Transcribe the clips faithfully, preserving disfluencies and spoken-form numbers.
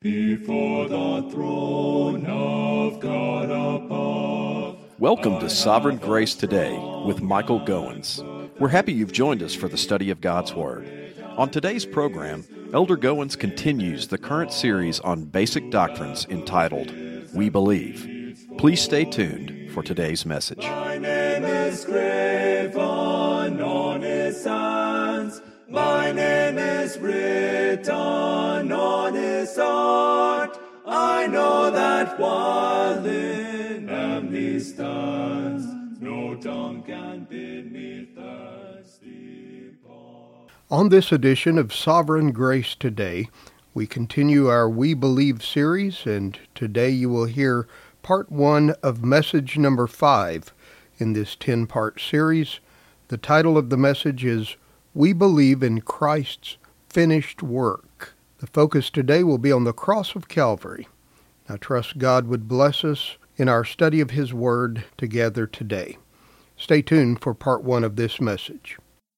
Before the throne of God above. Welcome to Sovereign Grace Today with Michael Goins. We're happy you've joined us for the study of God's Word. On today's program, Elder Goins continues the current series on basic doctrines entitled, We Believe. Please stay tuned for today's message. My name is graven on his hands. My name is written on his heart. I know that while in him he stands, no tongue can bid me thirsty. On this edition of Sovereign Grace Today, we continue our We Believe series, and today you will hear part one of message number five in this ten-part series. The title of the message is We Believe in Christ's Finished Work. The focus today will be on the cross of Calvary. I trust God would bless us in our study of His Word together today. Stay tuned for part one of this message.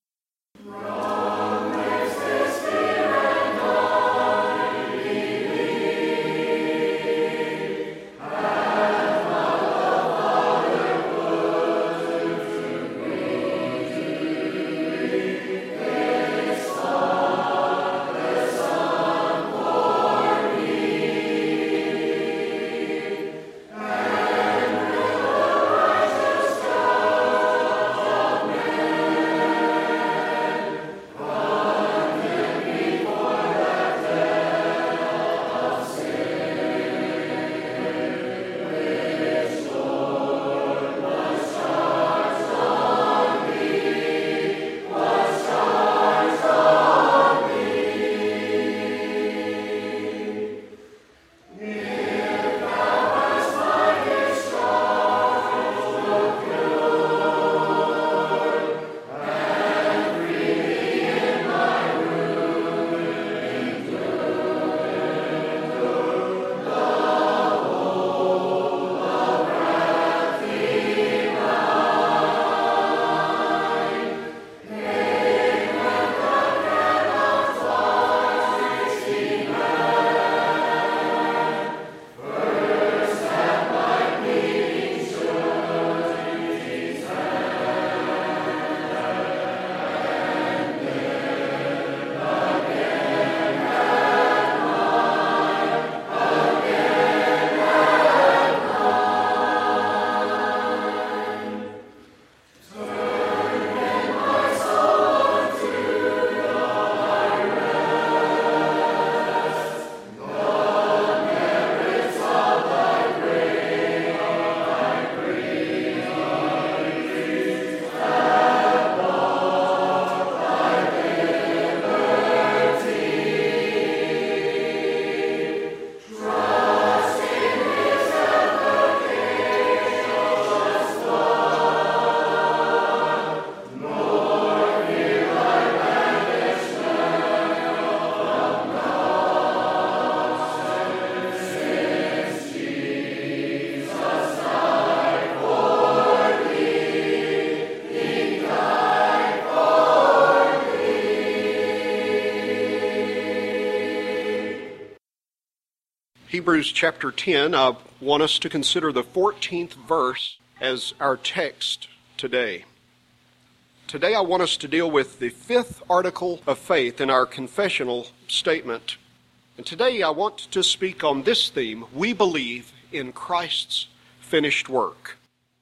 Hebrews chapter ten, I want us to consider the fourteenth verse as our text today. Today I want us to deal with the fifth article of faith in our confessional statement. And today I want to speak on this theme: we believe in Christ's finished work.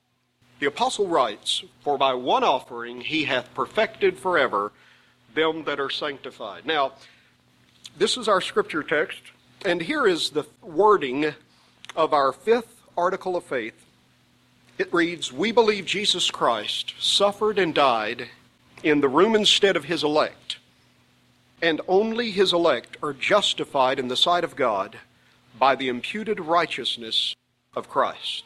The apostle writes, "For by one offering he hath perfected forever them that are sanctified." Now, this is our scripture text. And here is the wording of our fifth article of faith. It reads, "We believe Jesus Christ suffered and died in the room instead of his elect, and only his elect are justified in the sight of God by the imputed righteousness of Christ."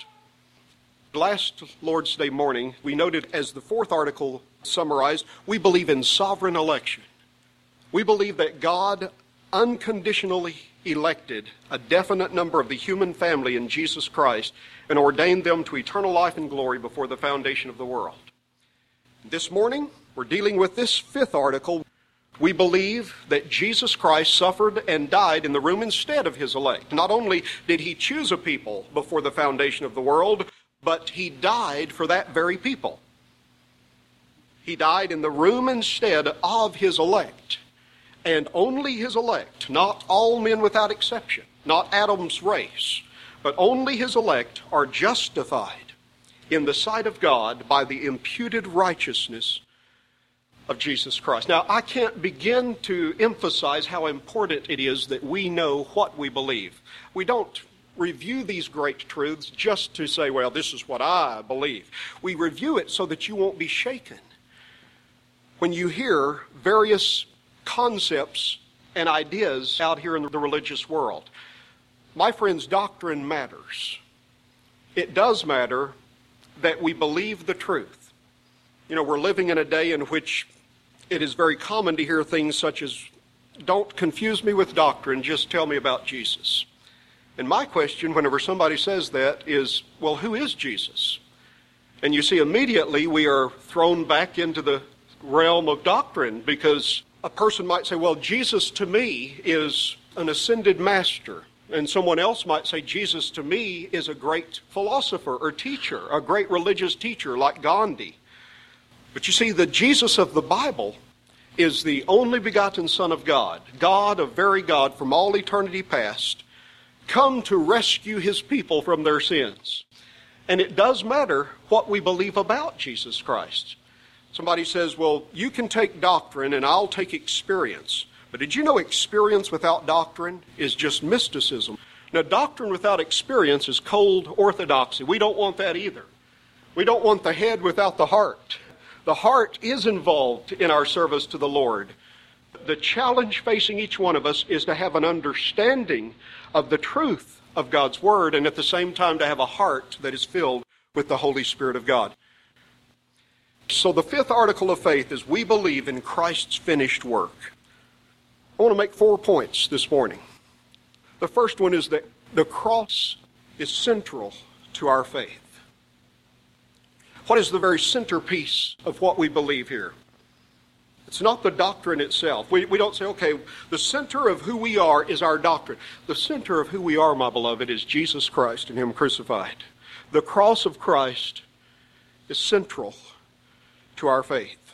Last Lord's Day morning, we noted as the fourth article summarized, we believe in sovereign election. We believe that God unconditionally elected a definite number of the human family in Jesus Christ and ordained them to eternal life and glory before the foundation of the world. This morning, we're dealing with this fifth article. We believe that Jesus Christ suffered and died in the room instead of his elect. Not only did he choose a people before the foundation of the world, but he died for that very people. He died in the room instead of his elect. And only his elect, not all men without exception, not Adam's race, but only his elect are justified in the sight of God by the imputed righteousness of Jesus Christ. Now, I can't begin to emphasize how important it is that we know what we believe. We don't review these great truths just to say, well, this is what I believe. We review it so that you won't be shaken when you hear various concepts and ideas out here in the religious world. My friends, doctrine matters. It does matter that we believe the truth. You know, we're living in a day in which it is very common to hear things such as, don't confuse me with doctrine, just tell me about Jesus. And my question, whenever somebody says that, is, well, who is Jesus? And you see, immediately we are thrown back into the realm of doctrine, because a person might say, well, Jesus to me is an ascended master. And someone else might say, Jesus to me is a great philosopher or teacher, a great religious teacher like Gandhi. But you see, the Jesus of the Bible is the only begotten Son of God, God, a very God from all eternity past, come to rescue his people from their sins. And it does matter what we believe about Jesus Christ. Somebody says, well, you can take doctrine and I'll take experience. But did you know experience without doctrine is just mysticism? Now, doctrine without experience is cold orthodoxy. We don't want that either. We don't want the head without the heart. The heart is involved in our service to the Lord. The challenge facing each one of us is to have an understanding of the truth of God's Word, and at the same time to have a heart that is filled with the Holy Spirit of God. So the fifth article of faith is we believe in Christ's finished work. I want to make four points this morning. The first one is that the cross is central to our faith. What is the very centerpiece of what we believe here? It's not the doctrine itself. We, we don't say, okay, the center of who we are is our doctrine. The center of who we are, my beloved, is Jesus Christ and him crucified. The cross of Christ is central to our faith.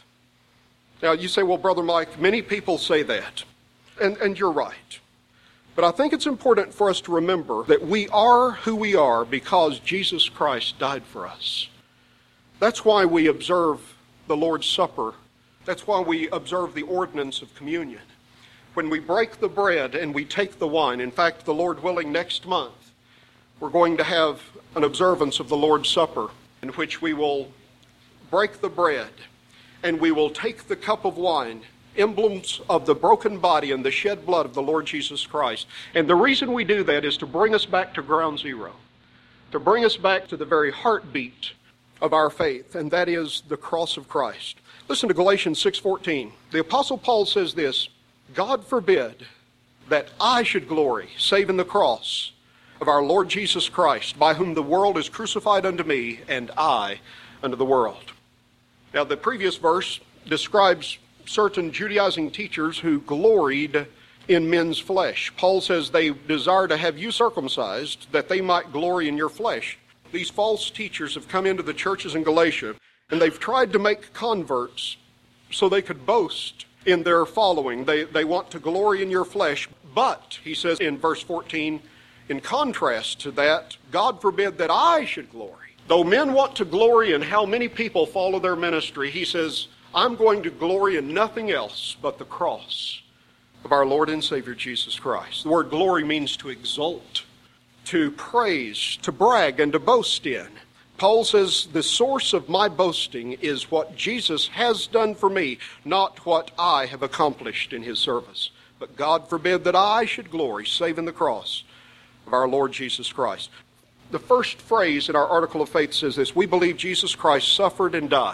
Now, you say, well, Brother Mike, many people say that, and, and you're right. But I think it's important for us to remember that we are who we are because Jesus Christ died for us. That's why we observe the Lord's Supper. That's why we observe the ordinance of communion. When we break the bread and we take the wine, in fact, the Lord willing, next month, we're going to have an observance of the Lord's Supper in which we will break the bread and we will take the cup of wine, emblems of the broken body and the shed blood of the Lord Jesus Christ. And the reason we do that is to bring us back to ground zero, to bring us back to the very heartbeat of our faith, and that is the cross of Christ. Listen to Galatians six fourteen. The Apostle Paul says this, God forbid that I should glory, save in the cross of our Lord Jesus Christ, by whom the world is crucified unto me, and I unto the world. Now, the previous verse describes certain Judaizing teachers who gloried in men's flesh. Paul says they desire to have you circumcised, that they might glory in your flesh. These false teachers have come into the churches in Galatia, and they've tried to make converts so they could boast in their following. They, they want to glory in your flesh. But, he says in verse fourteen, in contrast to that, God forbid that I should glory. Though men want to glory in how many people follow their ministry, he says, I'm going to glory in nothing else but the cross of our Lord and Savior Jesus Christ. The word glory means to exult, to praise, to brag, and to boast in. Paul says, the source of my boasting is what Jesus has done for me, not what I have accomplished in his service. But God forbid that I should glory, save in the cross of our Lord Jesus Christ. The first phrase in our article of faith says this, we believe Jesus Christ suffered and died.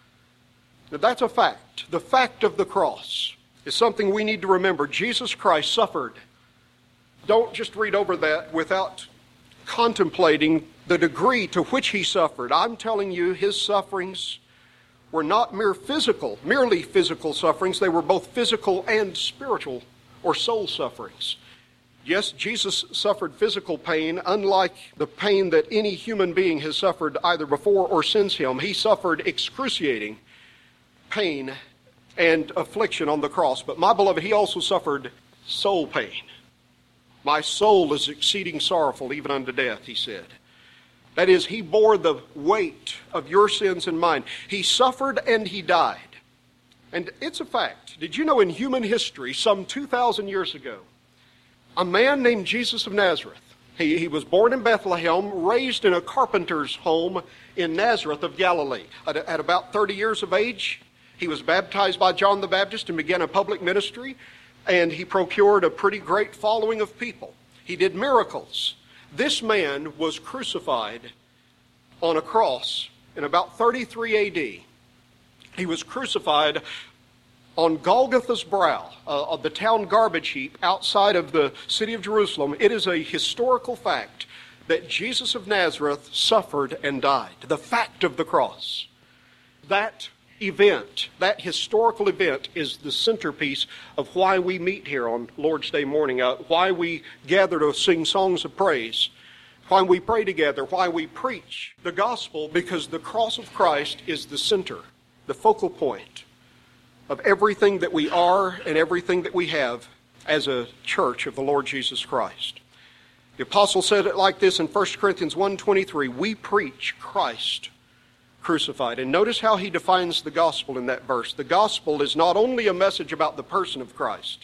Now that's a fact. The fact of the cross is something we need to remember. Jesus Christ suffered. Don't just read over that without contemplating the degree to which he suffered. I'm telling you, his sufferings were not mere physical, merely physical sufferings. They were both physical and spiritual or soul sufferings. Yes, Jesus suffered physical pain, unlike the pain that any human being has suffered either before or since him. He suffered excruciating pain and affliction on the cross. But my beloved, he also suffered soul pain. My soul is exceeding sorrowful, even unto death, he said. That is, he bore the weight of your sins and mine. He suffered and he died. And it's a fact. Did you know in human history, some two thousand years ago, a man named Jesus of Nazareth, he, he was born in Bethlehem, raised in a carpenter's home in Nazareth of Galilee. At, at about thirty years of age, he was baptized by John the Baptist and began a public ministry, and he procured a pretty great following of people. He did miracles. This man was crucified on a cross in about thirty-three A D. He was crucified on Golgotha's brow, uh, of the town garbage heap outside of the city of Jerusalem. It is a historical fact that Jesus of Nazareth suffered and died. The fact of the cross. That event, that historical event, is the centerpiece of why we meet here on Lord's Day morning, uh, why we gather to sing songs of praise, why we pray together, why we preach the gospel, because the cross of Christ is the center, the focal point of everything that we are and everything that we have as a church of the Lord Jesus Christ. The apostle said it like this in First Corinthians one twenty-three, we preach Christ crucified. And notice how he defines the gospel in that verse. The gospel is not only a message about the person of Christ.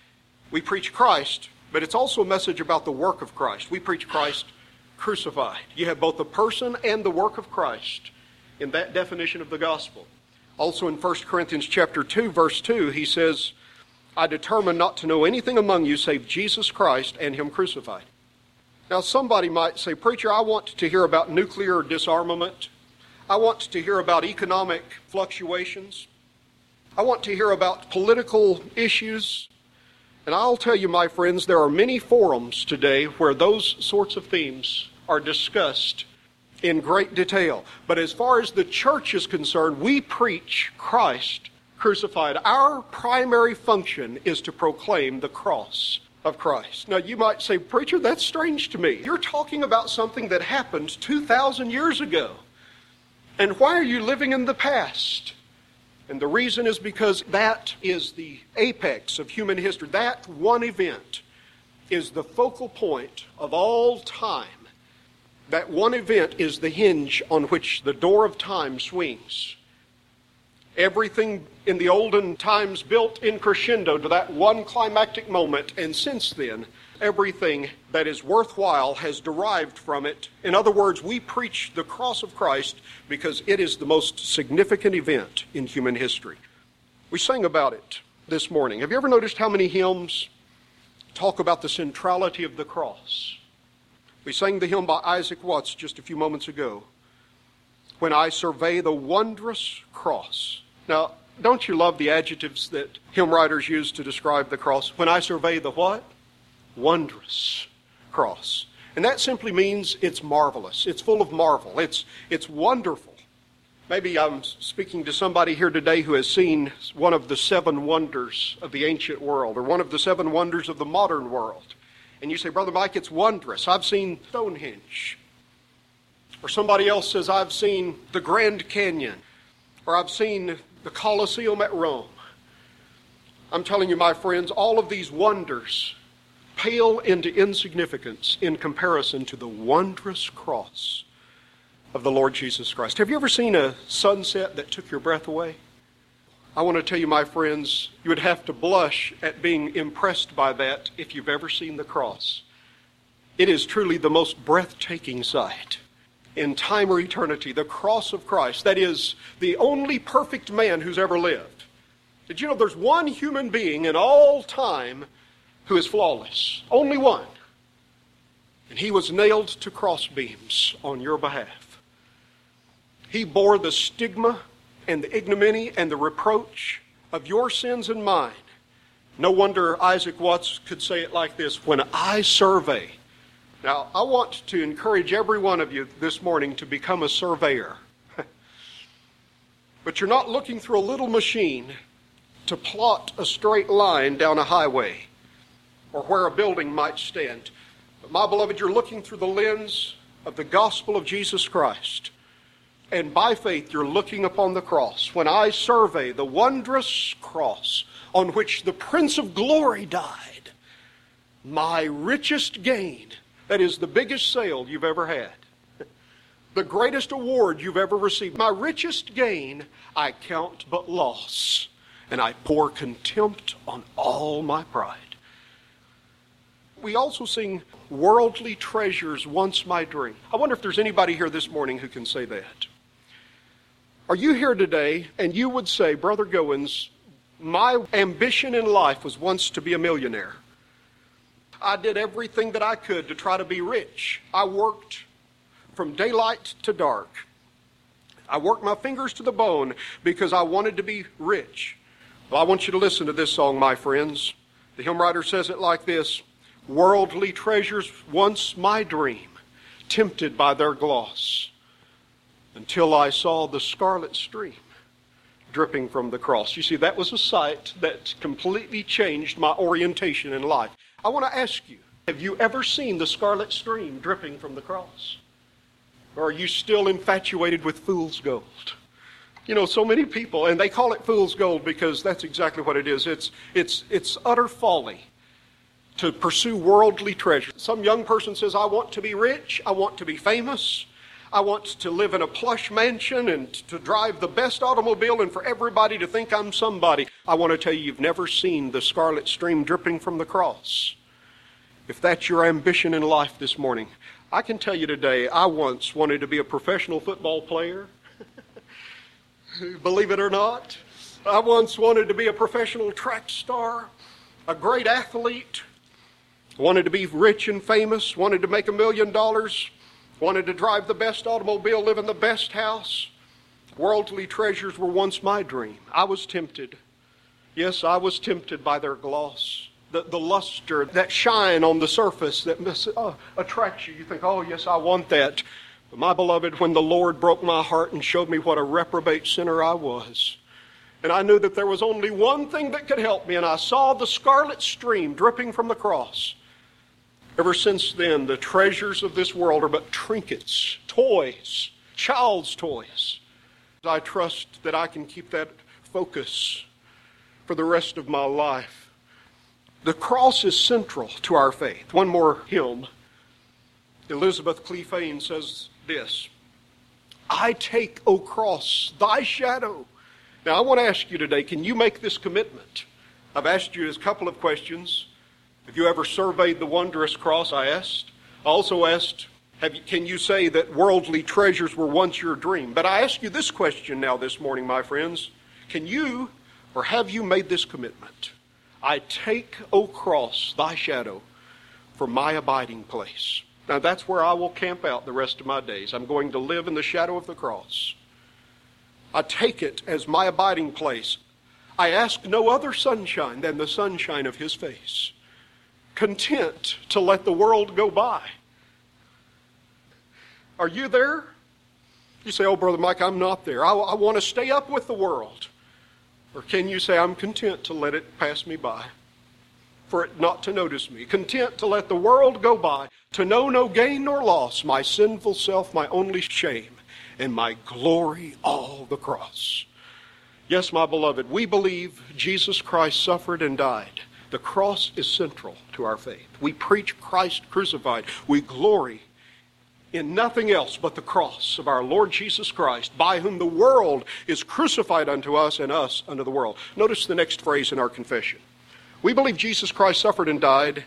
We preach Christ, but it's also a message about the work of Christ. We preach Christ crucified. You have both the person and the work of Christ in that definition of the gospel. Also in First Corinthians chapter two, verse two, he says, I determined not to know anything among you save Jesus Christ and him crucified. Now somebody might say, preacher, I want to hear about nuclear disarmament. I want to hear about economic fluctuations. I want to hear about political issues. And I'll tell you, my friends, there are many forums today where those sorts of themes are discussed in great detail. But as far as the church is concerned, we preach Christ crucified. Our primary function is to proclaim the cross of Christ. Now you might say, preacher, that's strange to me. You're talking about something that happened two thousand years ago. And why are you living in the past? And the reason is because that is the apex of human history. That one event is the focal point of all time. That one event is the hinge on which the door of time swings. Everything in the olden times built in crescendo to that one climactic moment, and since then, everything that is worthwhile has derived from it. In other words, we preach the cross of Christ because it is the most significant event in human history. We sang about it this morning. Have you ever noticed how many hymns talk about the centrality of the cross? We sang the hymn by Isaac Watts just a few moments ago, When I Survey the Wondrous Cross. Now, don't you love the adjectives that hymn writers use to describe the cross? When I survey the what? Wondrous cross. And that simply means it's marvelous. It's full of marvel. It's, it's wonderful. Maybe I'm speaking to somebody here today who has seen one of the seven wonders of the ancient world, or one of the seven wonders of the modern world. And you say, Brother Mike, it's wondrous. I've seen Stonehenge. Or somebody else says, I've seen the Grand Canyon. Or I've seen the Colosseum at Rome. I'm telling you, my friends, all of these wonders pale into insignificance in comparison to the wondrous cross of the Lord Jesus Christ. Have you ever seen a sunset that took your breath away? I want to tell you, my friends, you would have to blush at being impressed by that if you've ever seen the cross. It is truly the most breathtaking sight in time or eternity, the cross of Christ. That is the only perfect man who's ever lived. Did you know there's one human being in all time who is flawless? Only one. And he was nailed to crossbeams on your behalf. He bore the stigma and the ignominy and the reproach of your sins and mine. No wonder Isaac Watts could say it like this, when I survey. Now, I want to encourage every one of you this morning to become a surveyor. But you're not looking through a little machine to plot a straight line down a highway or where a building might stand. But my beloved, you're looking through the lens of the gospel of Jesus Christ. And by faith, you're looking upon the cross. When I survey the wondrous cross on which the Prince of Glory died, my richest gain, that is the biggest sale you've ever had, the greatest award you've ever received, my richest gain, I count but loss, and I pour contempt on all my pride. We also sing, worldly treasures once my dream. I wonder if there's anybody here this morning who can say that. Are you here today and you would say, Brother Goins, my ambition in life was once to be a millionaire. I did everything that I could to try to be rich. I worked from daylight to dark. I worked my fingers to the bone because I wanted to be rich. Well, I want you to listen to this song, my friends. The hymn writer says it like this: worldly treasures once my dream, tempted by their gloss, until I saw the scarlet stream dripping from the cross. You see, that was a sight that completely changed my orientation in life. I want to ask you, have you ever seen the scarlet stream dripping from the cross? Or are you still infatuated with fool's gold? You know, so many people, and they call it fool's gold because that's exactly what it is. It's, it's, it's utter folly to pursue worldly treasure. Some young person says, I want to be rich, I want to be famous, I want to live in a plush mansion and to drive the best automobile and for everybody to think I'm somebody. I want to tell you, you've never seen the scarlet stream dripping from the cross. If that's your ambition in life this morning, I can tell you today, I once wanted to be a professional football player. Believe it or not. I once wanted to be a professional track star, a great athlete, wanted to be rich and famous, wanted to make a million dollars, wanted to drive the best automobile, live in the best house. Worldly treasures were once my dream. I was tempted. Yes, I was tempted by their gloss. The, the luster, that shine on the surface that mis- uh, attracts you. You think, oh, yes, I want that. But my beloved, when the Lord broke my heart and showed me what a reprobate sinner I was, and I knew that there was only one thing that could help me, and I saw the scarlet stream dripping from the cross. Ever since then, the treasures of this world are but trinkets, toys, child's toys. I trust that I can keep that focus for the rest of my life. The cross is central to our faith. One more hymn. Elizabeth Clephane says this: I take, O cross, thy shadow. Now I want to ask you today, can you make this commitment? I've asked you a couple of questions. Have you ever surveyed the wondrous cross? I asked. I also asked, have you, can you say that worldly treasures were once your dream? But I ask you this question now this morning, my friends. Can you or have you made this commitment? I take, O cross, thy shadow for my abiding place. Now that's where I will camp out the rest of my days. I'm going to live in the shadow of the cross. I take it as my abiding place. I ask no other sunshine than the sunshine of his face. Content to let the world go by. Are you there? You say, oh, Brother Mike, I'm not there. I, I want to stay up with the world. Or can you say, I'm content to let it pass me by, for it not to notice me? Content to let the world go by, to know no gain nor loss, my sinful self, my only shame, and my glory, all the cross. Yes, my beloved, we believe Jesus Christ suffered and died. The cross is central to our faith. We preach Christ crucified. We glory in nothing else but the cross of our Lord Jesus Christ, by whom the world is crucified unto us and us unto the world. Notice the next phrase in our confession. We believe Jesus Christ suffered and died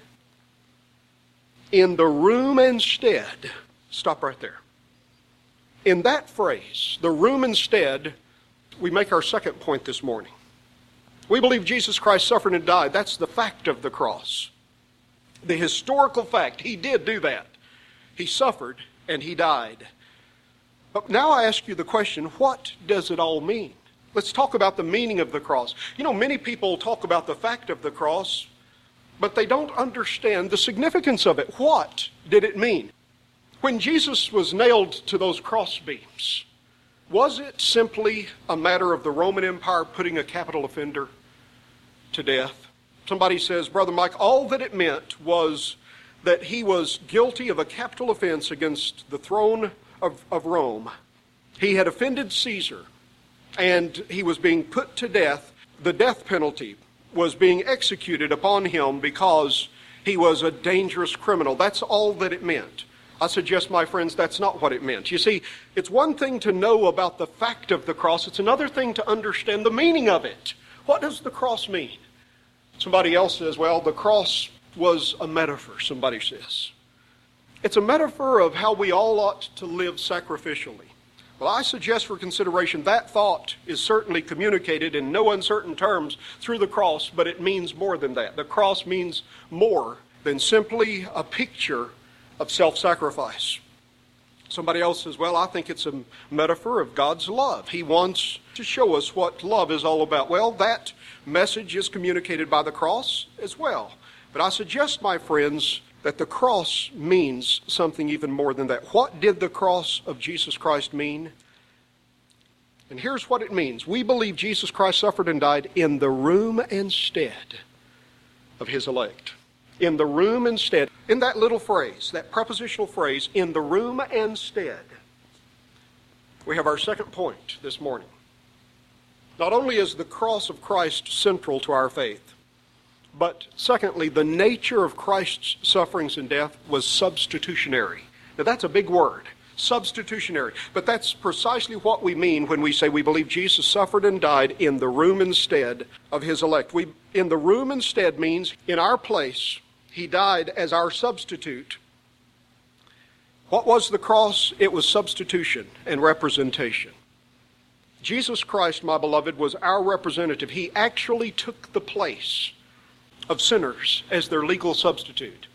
in the room instead. Stop right there. In that phrase, the room instead, we make our second point this morning. We believe Jesus Christ suffered and died. That's the fact of the cross. The historical fact. He did do that. He suffered and he died. But now I ask you the question, what does it all mean? Let's talk about the meaning of the cross. You know, many people talk about the fact of the cross, but they don't understand the significance of it. What did it mean? When Jesus was nailed to those cross beams, Was it simply a matter of the Roman Empire putting a capital offender to death? Somebody says, Brother Mike, all that it meant was that he was guilty of a capital offense against the throne of, of Rome. He had offended Caesar, and he was being put to death. The death penalty was being executed upon him because he was a dangerous criminal. That's all that it meant. I suggest, my friends, that's not what it meant. You see, it's one thing to know about the fact of the cross. It's another thing to understand the meaning of it. What does the cross mean? Somebody else says, well, the cross was a metaphor, somebody says. It's a metaphor of how we all ought to live sacrificially. Well, I suggest for consideration that thought is certainly communicated in no uncertain terms through the cross, but it means more than that. The cross means more than simply a picture of self-sacrifice. Somebody else says, well, I think it's a metaphor of God's love. He wants to show us what love is all about. Well, that message is communicated by the cross as well. But I suggest, my friends, that the cross means something even more than that. What did the cross of Jesus Christ mean? And here's what it means. We believe Jesus Christ suffered and died in the room and stead of his elect. In the room and stead. In that little phrase, that prepositional phrase, in the room and stead, we have our second point this morning. Not only is the cross of Christ central to our faith, but secondly, the nature of Christ's sufferings and death was substitutionary. Now that's a big word, substitutionary. But that's precisely what we mean when we say we believe Jesus suffered and died in the room instead of his elect. We, in the room instead means in our place. He died as our substitute. What was the cross? It was substitution and representation. Jesus Christ, my beloved, was our representative. He actually took the place of sinners as their legal substitute.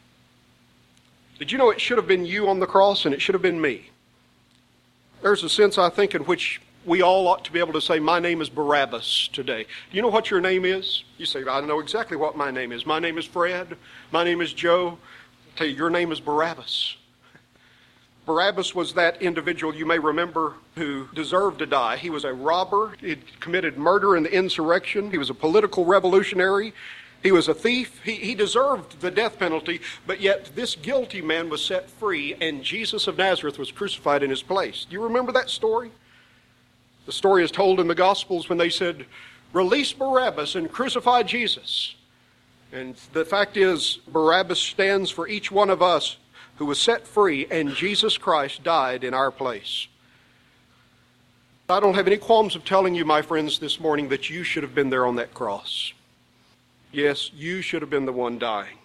Did you know it should have been you on the cross and it should have been me? There's a sense, I think, in which we all ought to be able to say, my name is Barabbas today. Do you know what your name is? You say, I know exactly what my name is. My name is Fred. My name is Joe. I'll tell you, your name is Barabbas. Barabbas was that individual you may remember who deserved to die. He was a robber. He committed murder in the insurrection. He was a political revolutionary. He was a thief. He, he deserved the death penalty, but yet this guilty man was set free, and Jesus of Nazareth was crucified in his place. Do you remember that story? The story is told in the Gospels when they said, release Barabbas and crucify Jesus. And the fact is, Barabbas stands for each one of us who was set free, and Jesus Christ died in our place. I don't have any qualms of telling you, my friends, this morning that you should have been there on that cross. Yes, you should have been the one dying.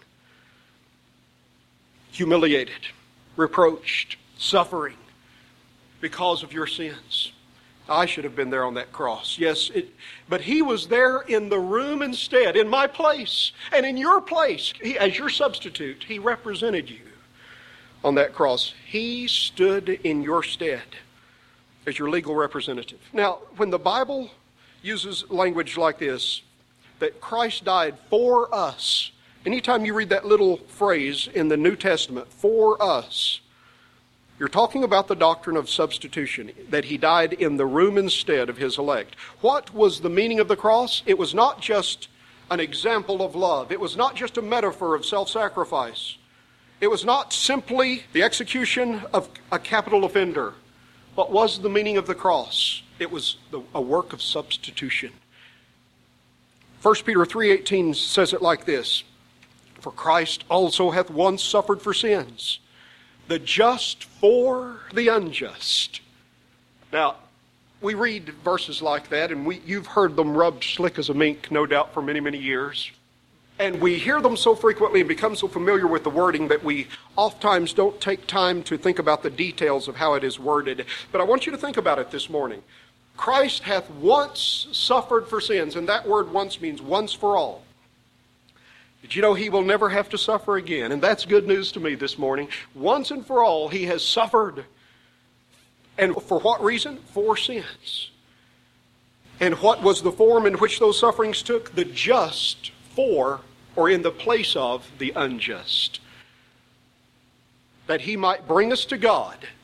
Humiliated, reproached, suffering because of your sins. I should have been there on that cross. Yes, it, but he was there in the room instead, in my place and in your place. He, as your substitute, he represented you on that cross. He stood in your stead as your legal representative. Now, when the Bible uses language like this, that Christ died for us, anytime you read that little phrase in the New Testament, for us, you're talking about the doctrine of substitution, that he died in the room instead of his elect. What was the meaning of the cross? It was not just an example of love. It was not just a metaphor of self-sacrifice. It was not simply the execution of a capital offender. What was the meaning of the cross? It was the, a work of substitution. First Peter three eighteen says it like this, for Christ also hath once suffered for sins, the just for the unjust. Now, we read verses like that, and we, you've heard them rubbed slick as a mink, no doubt, for many, many years. And we hear them so frequently and become so familiar with the wording that we oftentimes don't take time to think about the details of how it is worded. But I want you to think about it this morning. Christ hath once suffered for sins, and that word once means once for all. Did you know he will never have to suffer again? And that's good news to me this morning. Once and for all, he has suffered. And for what reason? For sins. And what was the form in which those sufferings took? The just for, or in the place of, the unjust. That he might bring us to God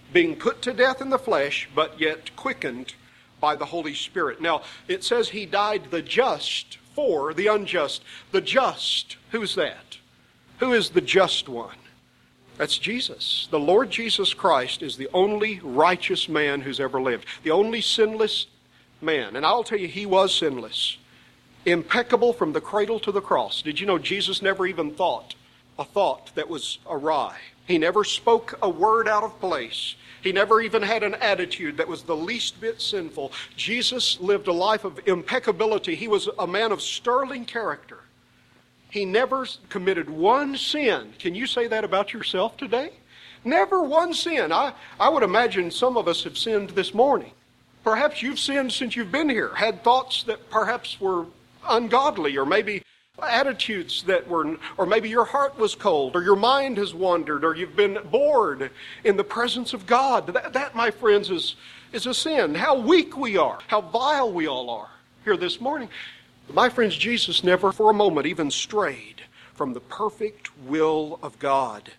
being put to death in the flesh, but yet quickened by the Holy Spirit. Now, it says he died the just for the unjust. The just, who's that? Who is the just one? That's Jesus. The Lord Jesus Christ is the only righteous man who's ever lived. The only sinless man. And I'll tell you, he was sinless. Impeccable from the cradle to the cross. Did you know Jesus never even thought a thought that was awry? He never spoke a word out of place. He never even had an attitude that was the least bit sinful. Jesus lived a life of impeccability. He was a man of sterling character. He never committed one sin. Can you say that about yourself today? Never one sin. I, I would imagine some of us have sinned this morning. Perhaps you've sinned since you've been here, had thoughts that perhaps were ungodly, or maybe attitudes that were, or maybe your heart was cold, or your mind has wandered, or you've been bored in the presence of God. That, that my friends, is, is a sin. How weak we are, how vile we all are here this morning. My friends, Jesus never for a moment even strayed from the perfect will of God.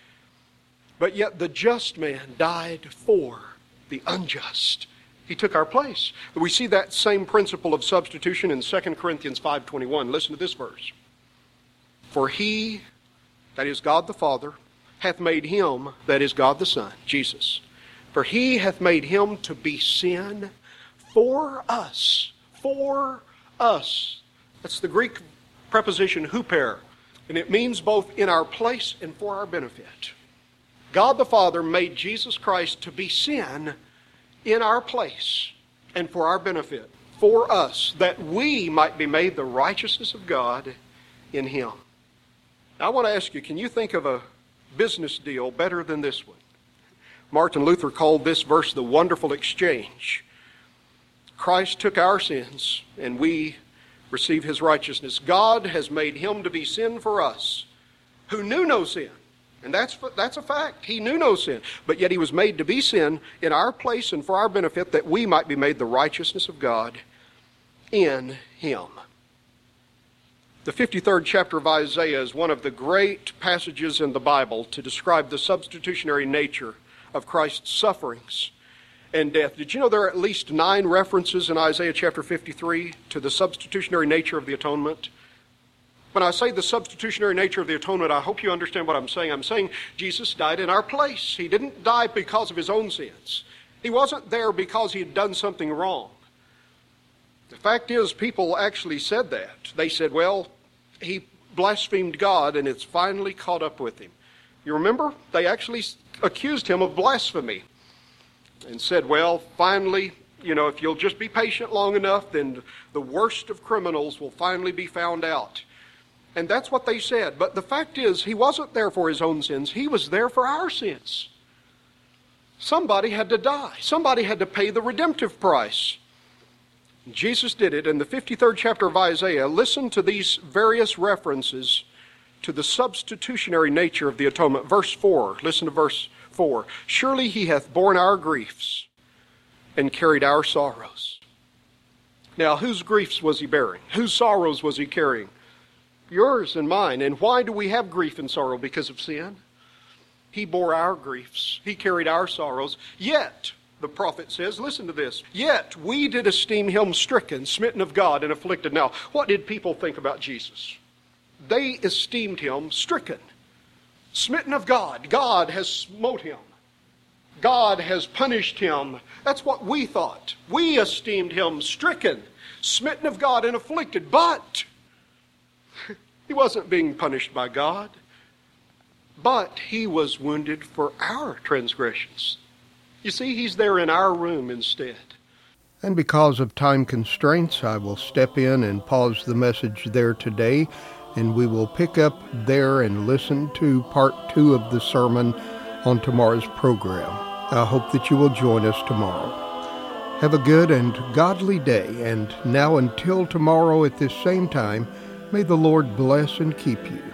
But yet the just man died for the unjust. He took our place. We see that same principle of substitution in Second Corinthians five twenty-one. Listen to this verse. For he, that is God the Father, hath made him, that is God the Son, Jesus. For he hath made him to be sin for us. For us. That's the Greek preposition huper. And it means both in our place and for our benefit. God the Father made Jesus Christ to be sin in our place and for our benefit, for us, that we might be made the righteousness of God in him. Now, I want to ask you, can you think of a business deal better than this one? Martin Luther called this verse the wonderful exchange. Christ took our sins and we receive his righteousness. God has made him to be sin for us, who knew no sin. And that's, that's a fact. He knew no sin. But yet he was made to be sin in our place and for our benefit, that we might be made the righteousness of God in him. The fifty-third chapter of Isaiah is one of the great passages in the Bible to describe the substitutionary nature of Christ's sufferings and death. Did you know there are at least nine references in Isaiah chapter fifty-three to the substitutionary nature of the atonement? When I say the substitutionary nature of the atonement, I hope you understand what I'm saying. I'm saying Jesus died in our place. He didn't die because of his own sins. He wasn't there because he had done something wrong. The fact is, people actually said that. They said, well, he blasphemed God and it's finally caught up with him. You remember? They actually accused him of blasphemy and said, well, finally, you know, if you'll just be patient long enough, then the worst of criminals will finally be found out. And that's what they said. But the fact is, he wasn't there for his own sins. He was there for our sins. Somebody had to die. Somebody had to pay the redemptive price. Jesus did it. In the fifty-third chapter of Isaiah, listen to these various references to the substitutionary nature of the atonement. Verse four, listen to verse four. Surely he hath borne our griefs and carried our sorrows. Now, whose griefs was he bearing? Whose sorrows was he carrying? Yours and mine. And why do we have grief and sorrow? Because of sin. He bore our griefs. He carried our sorrows. Yet, the prophet says, listen to this, yet we did esteem him stricken, smitten of God, and afflicted. Now, what did people think about Jesus? They esteemed him stricken, smitten of God. God has smote him. God has punished him. That's what we thought. We esteemed him stricken, smitten of God, and afflicted. But he wasn't being punished by God, but he was wounded for our transgressions. You see, he's there in our room instead. And because of time constraints, I will step in and pause the message there today, and we will pick up there and listen to part two of the sermon on tomorrow's program. I hope that you will join us tomorrow. Have a good and godly day, and now until tomorrow at this same time, may the Lord bless and keep you.